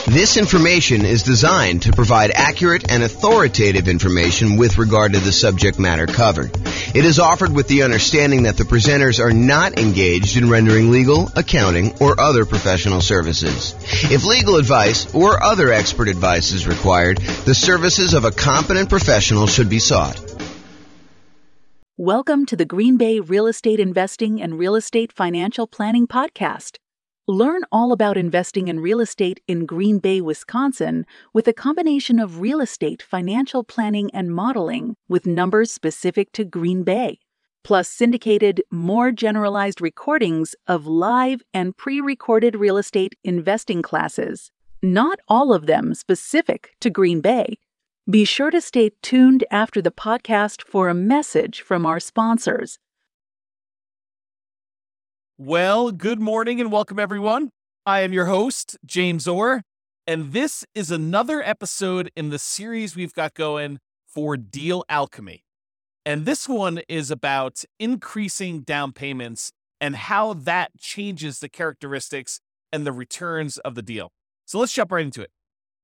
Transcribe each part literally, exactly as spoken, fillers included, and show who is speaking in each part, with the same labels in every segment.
Speaker 1: This information is designed to provide accurate and authoritative information with regard to the subject matter covered. It is offered with the understanding that the presenters are not engaged in rendering legal, accounting, or other professional services. If legal advice or other expert advice is required, the services of a competent professional should be sought.
Speaker 2: Welcome to the Green Bay Real Estate Investing and Real Estate Financial Planning Podcast. Learn all about investing in real estate in Green Bay, Wisconsin, with a combination of real estate financial planning and modeling with numbers specific to Green Bay, plus syndicated, more generalized recordings of live and pre-recorded real estate investing classes, not all of them specific to Green Bay. Be sure to stay tuned after the podcast for a message from our sponsors.
Speaker 3: Well, good morning and welcome, everyone. I am your host, James Orr, and this is another episode in the series we've got going for Deal Alchemy. And this one is about increasing down payments and how that changes the characteristics and the returns of the deal. So let's jump right into it.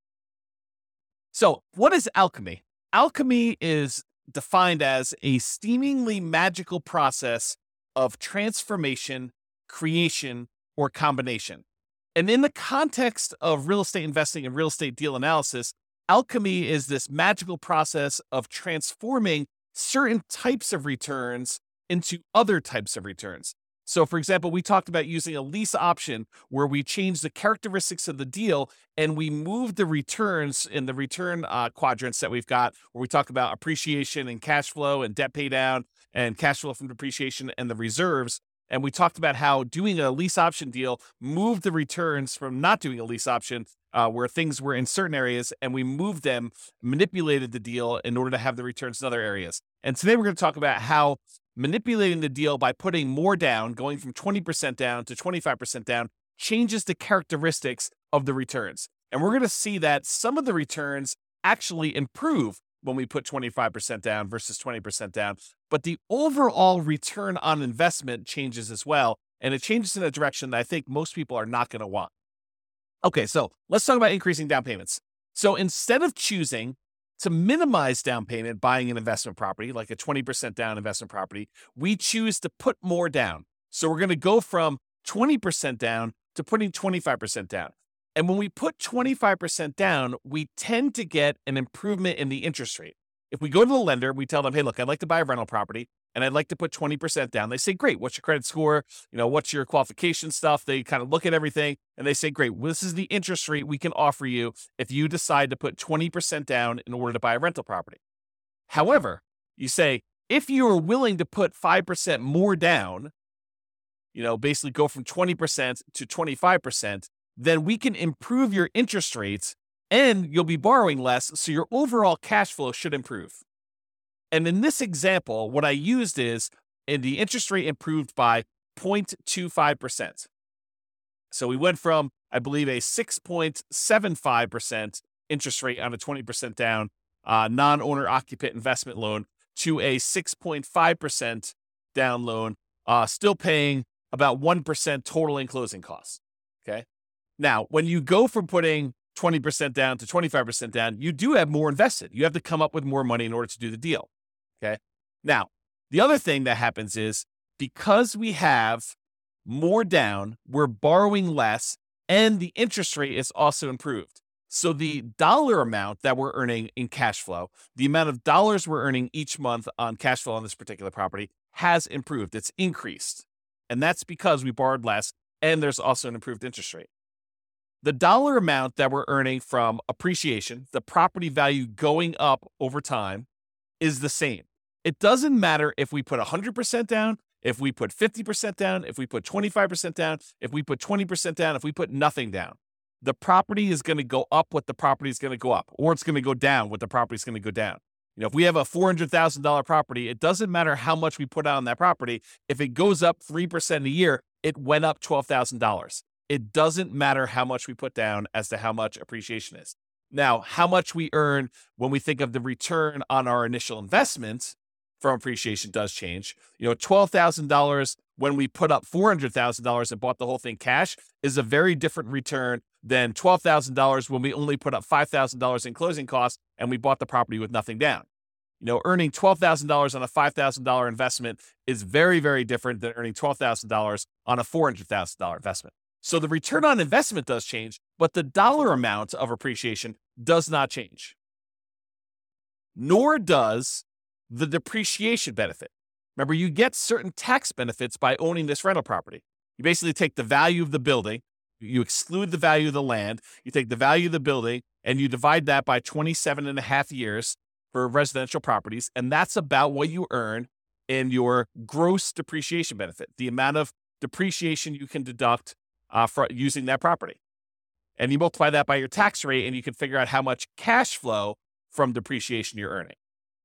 Speaker 3: So what is alchemy? Alchemy is defined as a seemingly magical process of transformation, creation, or combination. And in the context of real estate investing and real estate deal analysis, alchemy is this magical process of transforming certain types of returns into other types of returns. So, for example, we talked about using a lease option where we change the characteristics of the deal and we move the returns in the return uh, quadrants that we've got, where we talk about appreciation and cash flow and debt pay down and cash flow from depreciation and the reserves. And we talked about how doing a lease option deal moved the returns from not doing a lease option uh, where things were in certain areas, and we moved them, manipulated the deal in order to have the returns in other areas. And today we're going to talk about how manipulating the deal by putting more down, going from twenty percent down to twenty-five percent down, changes the characteristics of the returns. And we're going to see that some of the returns actually improve when we put twenty-five percent down versus twenty percent down. But the overall return on investment changes as well. And it changes in a direction that I think most people are not going to want. Okay, so let's talk about increasing down payments. So instead of choosing to minimize down payment buying an investment property, like a twenty percent down investment property, we choose to put more down. So we're going to go from twenty percent down to putting twenty-five percent down. And when we put twenty-five percent down, we tend to get an improvement in the interest rate. If we go to the lender, we tell them, hey, look, I'd like to buy a rental property and I'd like to put twenty percent down. They say, great, what's your credit score? You know, what's your qualification stuff? They kind of look at everything and they say, great, well, this is the interest rate we can offer you if you decide to put twenty percent down in order to buy a rental property. However, you say, if you are willing to put five percent more down, you know, basically go from twenty percent to twenty-five percent, then we can improve your interest rates and you'll be borrowing less, so your overall cash flow should improve. And in this example, what I used is, and the interest rate improved by zero point two five percent. So we went from, I believe, a six point seven five percent interest rate on a twenty percent down uh, non-owner occupant investment loan to a six point five percent down loan, uh, still paying about one percent total in closing costs. Okay. Now, when you go from putting twenty percent down to twenty-five percent down, you do have more invested. You have to come up with more money in order to do the deal. Okay. Now, the other thing that happens is because we have more down, we're borrowing less and the interest rate is also improved. So the dollar amount that we're earning in cash flow, the amount of dollars we're earning each month on cash flow on this particular property has improved. It's increased. And that's because we borrowed less and there's also an improved interest rate. The dollar amount that we're earning from appreciation, the property value going up over time, is the same. It doesn't matter if we put one hundred percent down, if we put fifty percent down, if we put twenty-five percent down, if we put twenty percent down, if we put nothing down. The property is going to go up what the property is going to go up, or it's going to go down what the property is going to go down. You know, if we have a four hundred thousand dollars property, it doesn't matter how much we put out on that property. If it goes up three percent a year, it went up twelve thousand dollars. It doesn't matter how much we put down as to how much appreciation is. Now, how much we earn when we think of the return on our initial investment from appreciation does change. You know, twelve thousand dollars when we put up four hundred thousand dollars and bought the whole thing cash is a very different return than twelve thousand dollars when we only put up five thousand dollars in closing costs and we bought the property with nothing down. You know, earning twelve thousand dollars on a five thousand dollars investment is very, very different than earning twelve thousand dollars on a four hundred thousand dollars investment. So the return on investment does change, but the dollar amount of appreciation does not change. Nor does the depreciation benefit. Remember, you get certain tax benefits by owning this rental property. You basically take the value of the building, you exclude the value of the land, you take the value of the building, and you divide that by twenty-seven and a half years for residential properties, and that's about what you earn in your gross depreciation benefit, the amount of depreciation you can deduct uh, for using that property. And you multiply that by your tax rate, and you can figure out how much cash flow from depreciation you're earning.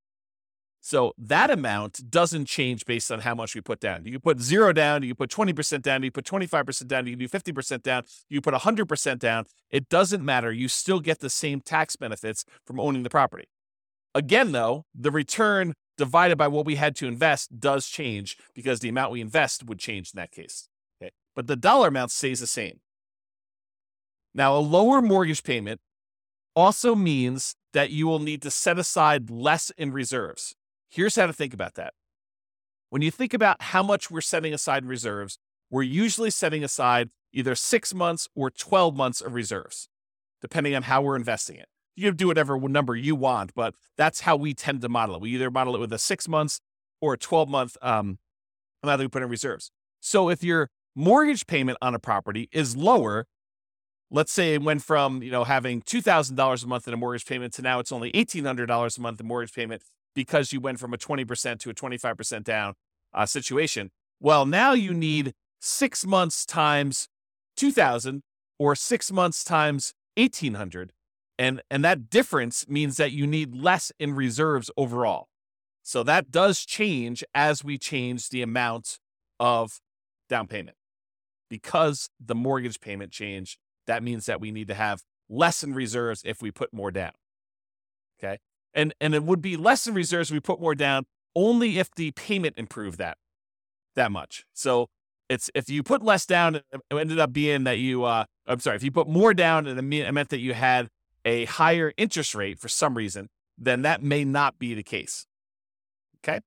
Speaker 3: So that amount doesn't change based on how much we put down. You can put zero down, you can put twenty percent down, you can put twenty-five percent down, you can do fifty percent down, you can put one hundred percent down. It doesn't matter. You still get the same tax benefits from owning the property. Again, though, the return divided by what we had to invest does change because the amount we invest would change in that case. Okay? But the dollar amount stays the same. Now, a lower mortgage payment also means that you will need to set aside less in reserves. Here's how to think about that. When you think about how much we're setting aside in reserves, we're usually setting aside either six months or twelve months of reserves, depending on how we're investing it. You can do whatever number you want, but that's how we tend to model it. We either model it with a six months or a twelve month um, amount that we put in reserves. So if your mortgage payment on a property is lower, let's say it went from, you know, having two thousand dollars a month in a mortgage payment to now it's only eighteen hundred dollars a month in mortgage payment because you went from a twenty percent to a twenty-five percent down uh, situation. Well, now you need six months times two thousand or six months times eighteen hundred. And, and that difference means that you need less in reserves overall. So that does change as we change the amount of down payment. Because the mortgage payment changed, that means that we need to have less in reserves if we put more down. Okay? And, and it would be less in reserves if we put more down only if the payment improved that, that much. So it's if you put less down, it ended up being that you, uh, I'm sorry, if you put more down and it meant that you had a higher interest rate for some reason, then that may not be the case. Okay?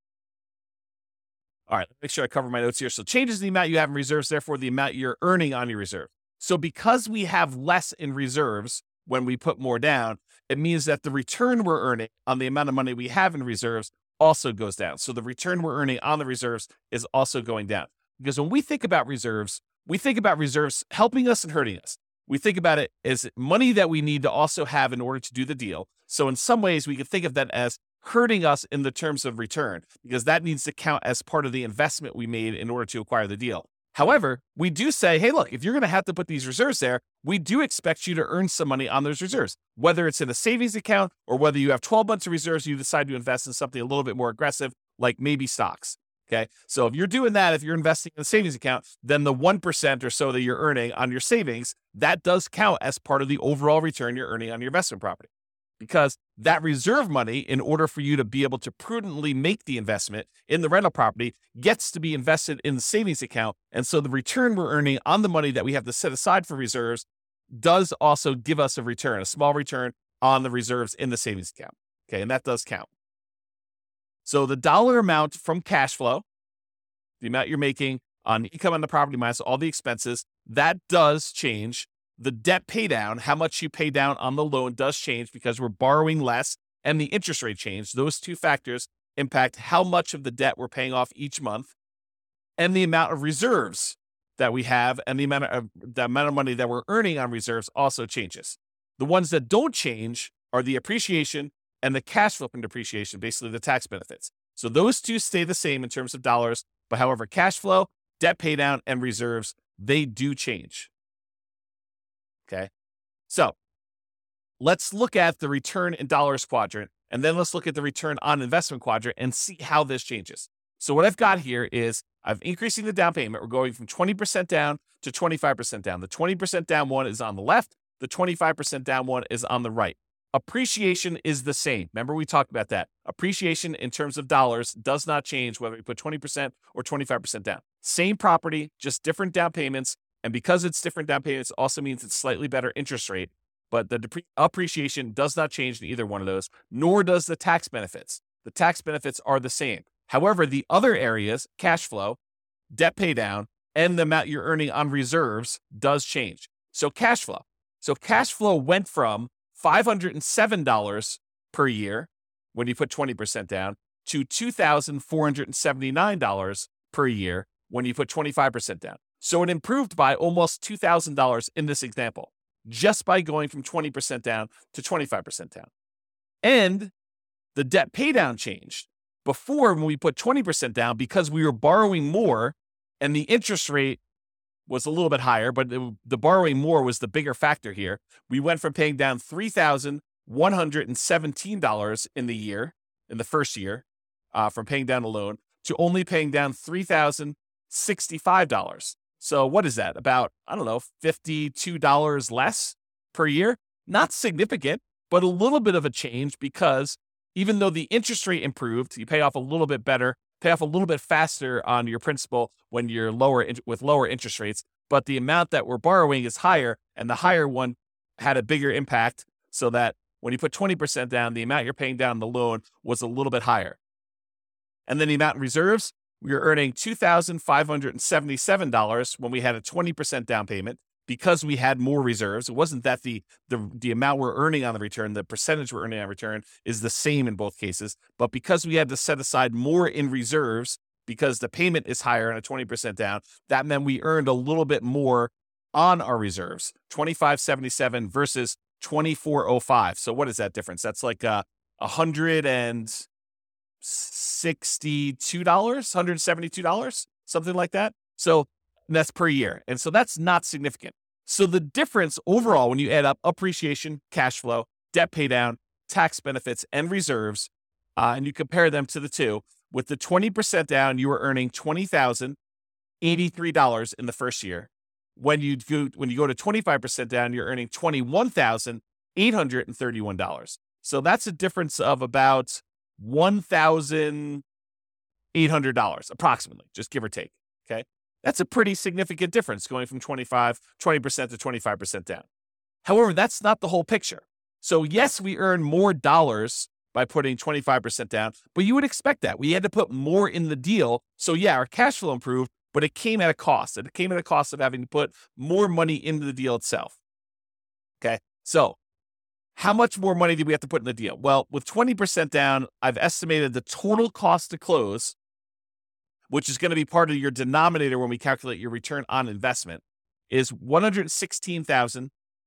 Speaker 3: All right, make sure I cover my notes here. So changes the amount you have in reserves, therefore the amount you're earning on your reserve. So because we have less in reserves when we put more down, it means that the return we're earning on the amount of money we have in reserves also goes down. So the return we're earning on the reserves is also going down. Because when we think about reserves, we think about reserves helping us and hurting us. We think about it as money that we need to also have in order to do the deal. So in some ways, we can think of that as hurting us in the terms of return, because that needs to count as part of the investment we made in order to acquire the deal. However, we do say, hey, look, if you're going to have to put these reserves there, we do expect you to earn some money on those reserves, whether it's in a savings account or whether you have twelve months of reserves, you decide to invest in something a little bit more aggressive, like maybe stocks. Okay. So if you're doing that, if you're investing in a savings account, then the one percent or so that you're earning on your savings, that does count as part of the overall return you're earning on your investment property. Because that reserve money, in order for you to be able to prudently make the investment in the rental property, gets to be invested in the savings account. And so the return we're earning on the money that we have to set aside for reserves does also give us a return, a small return on the reserves in the savings account. Okay. And that does count. So the dollar amount from cash flow, the amount you're making on income on the property minus all the expenses, that does change. The debt pay down, how much you pay down on the loan, does change because we're borrowing less, and the interest rate change. Those two factors impact how much of the debt we're paying off each month, and the amount of reserves that we have, and the amount of the amount of money that we're earning on reserves also changes. The ones that don't change are the appreciation and the cash flow from depreciation, basically the tax benefits. So those two stay the same in terms of dollars, but however, cash flow, debt pay down, and reserves, they do change. Okay, so let's look at the return in dollars quadrant, and then let's look at the return on investment quadrant and see how this changes. So what I've got here is I'm increasing the down payment. We're going from twenty percent down to twenty-five percent down. The twenty percent down one is on the left. The twenty-five percent down one is on the right. Appreciation is the same. Remember, we talked about that. Appreciation in terms of dollars does not change whether we put twenty percent or twenty-five percent down. Same property, just different down payments. And because it's different down payments, also means it's slightly better interest rate, but the depre- appreciation does not change in either one of those, nor does the tax benefits. The tax benefits are the same. However, the other areas, cash flow, debt pay down, and the amount you're earning on reserves does change. So cash flow. So cash flow went from five hundred seven dollars per year when you put twenty percent down to two thousand four hundred seventy-nine dollars per year when you put twenty-five percent down. So it improved by almost two thousand dollars in this example, just by going from twenty percent down to twenty-five percent down. And the debt pay down changed. Before, when we put twenty percent down, because we were borrowing more and the interest rate was a little bit higher, but it, the borrowing more was the bigger factor here. We went from paying down three thousand one hundred seventeen dollars in the year, in the first year, uh, from paying down a loan, to only paying down three thousand sixty-five dollars. So what is that? About, I don't know, fifty-two dollars less per year? Not significant, but a little bit of a change, because even though the interest rate improved, you pay off a little bit better, pay off a little bit faster on your principal when you're lower with lower interest rates, but the amount that we're borrowing is higher, and the higher one had a bigger impact, so that when you put twenty percent down, the amount you're paying down the loan was a little bit higher. And then the amount in reserves, we were earning two thousand five hundred seventy-seven dollars when we had a twenty percent down payment, because we had more reserves. It wasn't that the, the, the amount we're earning on the return, the percentage we're earning on return is the same in both cases, but because we had to set aside more in reserves because the payment is higher on a twenty percent down, that meant we earned a little bit more on our reserves, twenty-five seventy-seven versus twenty-four oh five. So what is that difference? That's like uh, one hundred sixty-two dollars, one hundred seventy-two dollars, something like that. So that's per year. And so that's not significant. So the difference overall, when you add up appreciation, cash flow, debt pay down, tax benefits, and reserves, uh, and you compare them to the two, with the twenty percent down, you were earning twenty thousand eighty-three dollars in the first year. When you go, when you go to twenty-five percent down, you're earning twenty-one thousand eight hundred thirty-one dollars. So that's a difference of about one thousand eight hundred dollars approximately, just give or take. Okay. That's a pretty significant difference, going from twenty-five, twenty percent to twenty-five percent down. However, that's not the whole picture. So yes, we earn more dollars by putting twenty-five percent down, but you would expect that. We had to put more in the deal. So yeah, our cash flow improved, but it came at a cost. It came at a cost of having to put more money into the deal itself. Okay. So how much more money did we have to put in the deal? Well, with twenty percent down, I've estimated the total cost to close, which is going to be part of your denominator when we calculate your return on investment, is one hundred sixteen thousand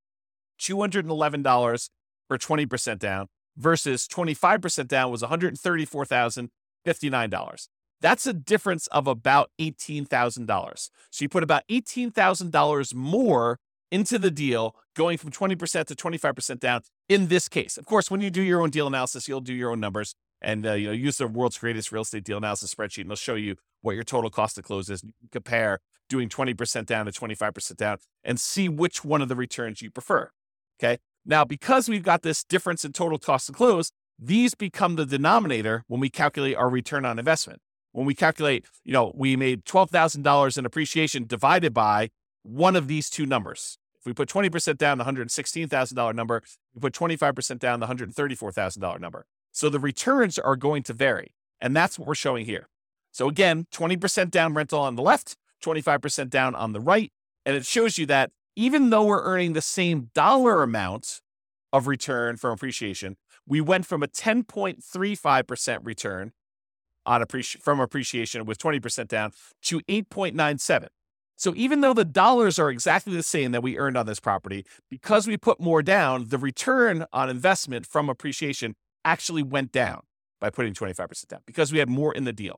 Speaker 3: two hundred eleven dollars for twenty percent down, versus twenty-five percent down was one hundred thirty-four thousand fifty-nine dollars. That's a difference of about eighteen thousand dollars. So you put about eighteen thousand dollars more into the deal, going from twenty percent to twenty-five percent down in this case. Of course, when you do your own deal analysis, you'll do your own numbers, and uh, you know, use the world's greatest real estate deal analysis spreadsheet, and they'll show you what your total cost to close is. You can compare doing twenty percent down to twenty-five percent down and see which one of the returns you prefer. Okay. Now, because we've got this difference in total cost to close, these become the denominator when we calculate our return on investment. When we calculate, you know, we made twelve thousand dollars in appreciation divided by one of these two numbers. If we put twenty percent down, the one hundred sixteen thousand dollars number, we put twenty-five percent down, the one hundred thirty-four thousand dollars number. So the returns are going to vary. And that's what we're showing here. So again, twenty percent down rental on the left, twenty-five percent down on the right. And it shows you that even though we're earning the same dollar amount of return from appreciation, we went from a ten point three five percent return on appreci- from appreciation with twenty percent down to eight point nine seven. So even though the dollars are exactly the same that we earned on this property, because we put more down, the return on investment from appreciation actually went down by putting twenty-five percent down, because we had more in the deal.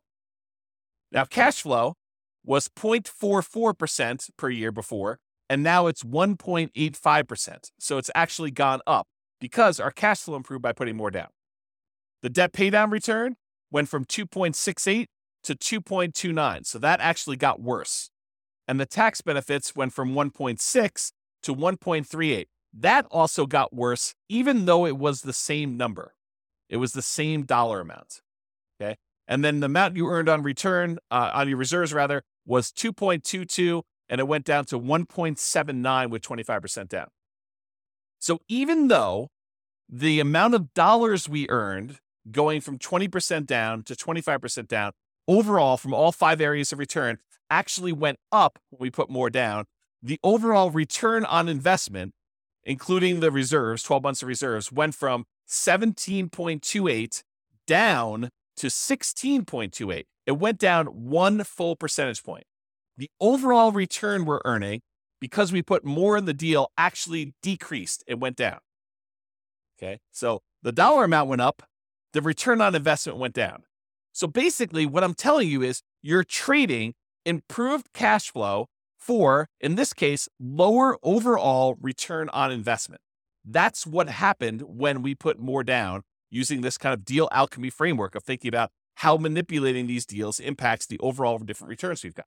Speaker 3: Now, cash flow was zero point four four percent per year before, and now it's one point eight five percent. So it's actually gone up because our cash flow improved by putting more down. The debt paydown return went from two point six eight to two point two nine. So that actually got worse. And the tax benefits went from one point six to one point three eight. That also got worse, even though it was the same number. It was the same dollar amount. Okay. And then the amount you earned on return, uh, on your reserves rather, was two point two two and it went down to one point seven nine with twenty-five percent down. So even though the amount of dollars we earned going from twenty percent down to twenty-five percent down, overall from all five areas of return actually went up when we put more down, the overall return on investment, including the reserves, twelve months of reserves, went from seventeen point two eight down to sixteen point two eight. It went down one full percentage point. The overall return we're earning, because we put more in the deal, actually decreased. It went down. Okay, so the dollar amount went up, the return on investment went down. So basically, what I'm telling you is you're trading improved cash flow for, in this case, lower overall return on investment. That's what happened when we put more down using this kind of deal alchemy framework of thinking about how manipulating these deals impacts the overall different returns we've got.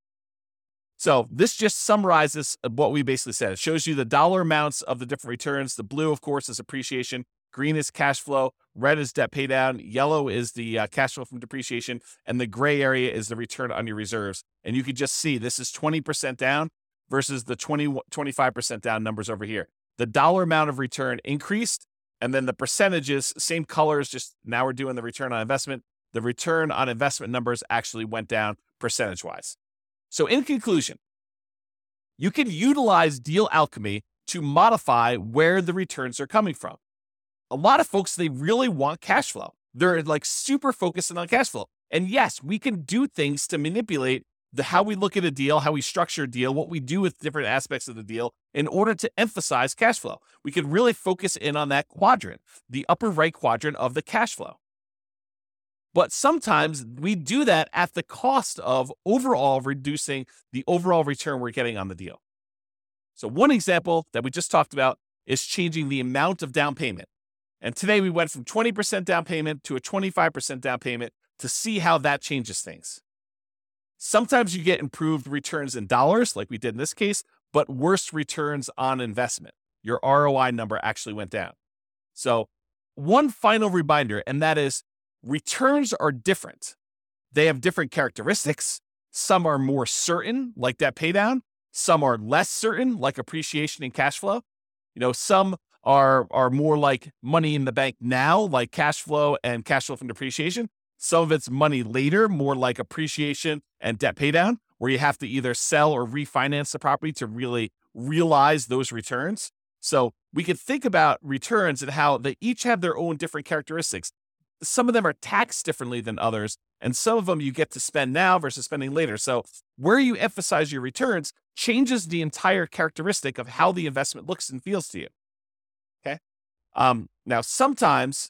Speaker 3: So this just summarizes what we basically said. It shows you the dollar amounts of the different returns. The blue, of course, is appreciation. Green is cash flow. Red is debt pay down. Yellow is the uh, cash flow from depreciation. And the gray area is the return on your reserves. And you can just see this is twenty percent down versus the twenty, twenty-five percent down numbers over here. The dollar amount of return increased. And then the percentages, same colors, just now we're doing the return on investment. The return on investment numbers actually went down percentage-wise. So in conclusion, you can utilize deal alchemy to modify where the returns are coming from. A lot of folks, they really want cash flow. They're like super focused on cash flow. And yes, we can do things to manipulate the how we look at a deal, how we structure a deal, what we do with different aspects of the deal in order to emphasize cash flow. We can really focus in on that quadrant, the upper right quadrant of the cash flow. But sometimes we do that at the cost of overall reducing the overall return we're getting on the deal. So one example that we just talked about is changing the amount of down payment. And today we went from twenty percent down payment to a twenty-five percent down payment to see how that changes things. Sometimes you get improved returns in dollars, like we did in this case, but worse returns on investment. Your R O I number actually went down. So one final reminder, and that is returns are different. They have different characteristics. Some are more certain, like debt paydown. Some are less certain, like appreciation and cash flow. You know, some are, are more like money in the bank now, like cash flow and cash flow from depreciation. Some of it's money later, more like appreciation and debt paydown, where you have to either sell or refinance the property to really realize those returns. So we could think about returns and how they each have their own different characteristics. Some of them are taxed differently than others, and some of them you get to spend now versus spending later. So where you emphasize your returns changes the entire characteristic of how the investment looks and feels to you. Okay. Um, now, sometimes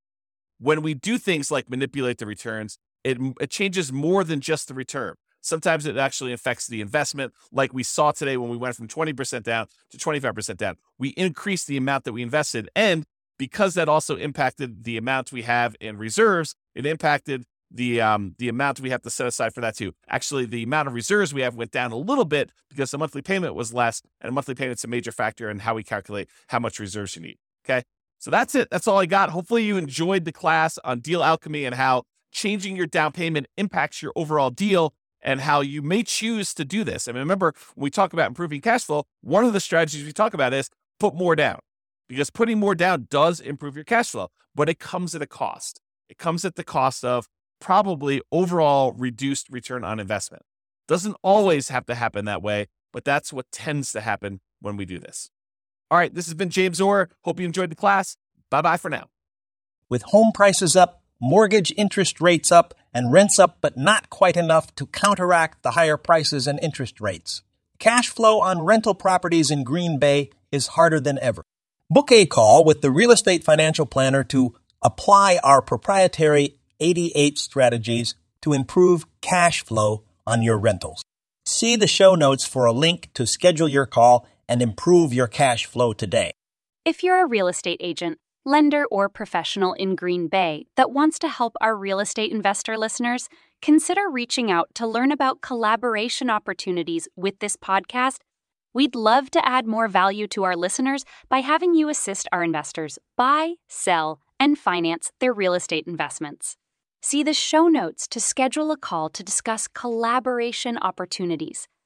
Speaker 3: when we do things like manipulate the returns, it, it changes more than just the return. Sometimes it actually affects the investment, like we saw today when we went from twenty percent down to twenty-five percent down. We increased the amount that we invested, and because that also impacted the amount we have in reserves, it impacted the um, the amount we have to set aside for that too. Actually, the amount of reserves we have went down a little bit because the monthly payment was less, and a monthly payment's a major factor in how we calculate how much reserves you need. Okay, so that's it. That's all I got. Hopefully you enjoyed the class on deal alchemy and how changing your down payment impacts your overall deal and how you may choose to do this. And remember, when we talk about improving cash flow, one of the strategies we talk about is put more down. Because putting more down does improve your cash flow, but it comes at a cost. It comes at the cost of probably overall reduced return on investment. Doesn't always have to happen that way, but that's what tends to happen when we do this. All right, this has been James Orr. Hope you enjoyed the class. Bye-bye for now.
Speaker 4: With home prices up, mortgage interest rates up, and rents up, but not quite enough to counteract the higher prices and interest rates, cash flow on rental properties in Green Bay is harder than ever. Book a call with the Real Estate Financial Planner to apply our proprietary eighty-eight strategies to improve cash flow on your rentals. See the show notes for a link to schedule your call and improve your cash flow today.
Speaker 5: If you're a real estate agent, lender, or professional in Green Bay that wants to help our real estate investor listeners, consider reaching out to learn about collaboration opportunities with this podcast. We'd love to add more value to our listeners by having you assist our investors buy, sell, and finance their real estate investments. See the show notes to schedule a call to discuss collaboration opportunities.